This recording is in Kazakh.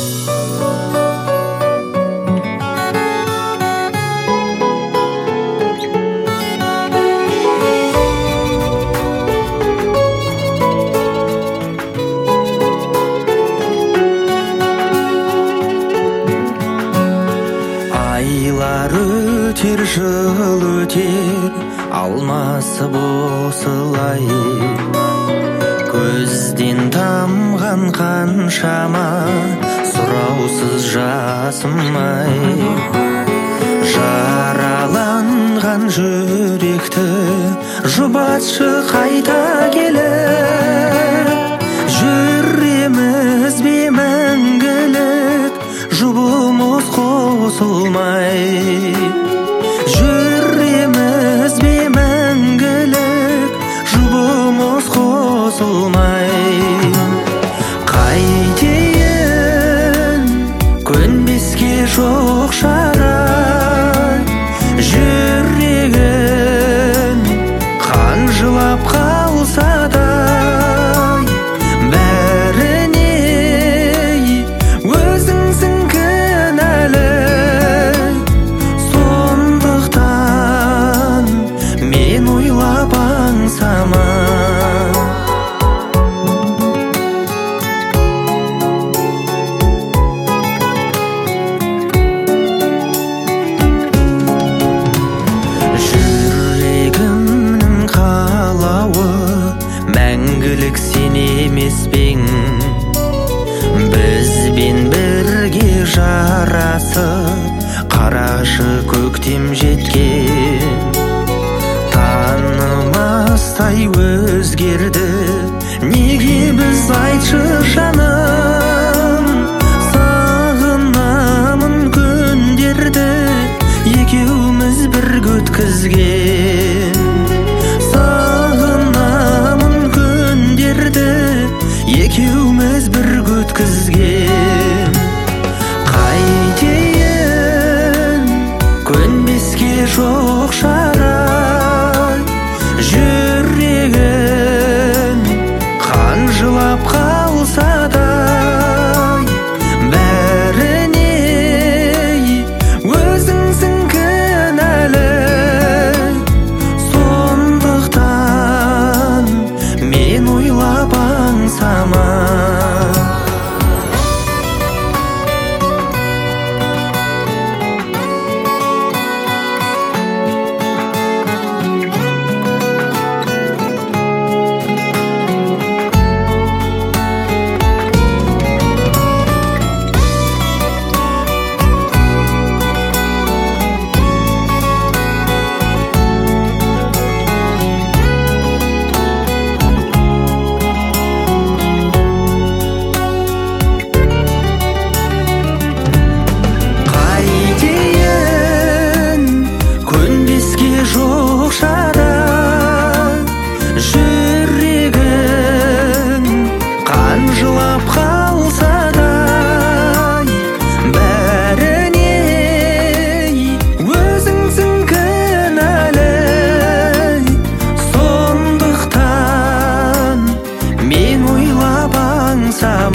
Айлар өтер, жыл өтер, алмасып осылай. Көзден тамған қаншама сұраусыз жасымай. Жараланған жүректі жұбатшы қайта келіп. Жүреміз бе мәңгілік, жұбымыз қосылмай. Жүреміз бе мәңгілік, жұбымыз қосылмай. Қайтейін көнбеске жоқ шарай. Жүрегін қан жылап қалса да, мәңгілік сен емес пең. Бізбен бірге жарасып, қарашы көктем жеткен. Танымастай өзгерді неге біз, айтшы жаным. Сағынамын күндерді екеуміз бірге өткізген. Екеуміз бірге өткізген. Қайтейін көнбеске жоқ шарай. Жүрегін қан жылап қалса да, бәріне өзіңсің кінәлі. Сондықтан мен ойлап аңсама. Жоқ шара, жүрегің қан жылап қалса да, бәріне өзіңсің кінәлі. Сондықтан мен ойлап аңсам.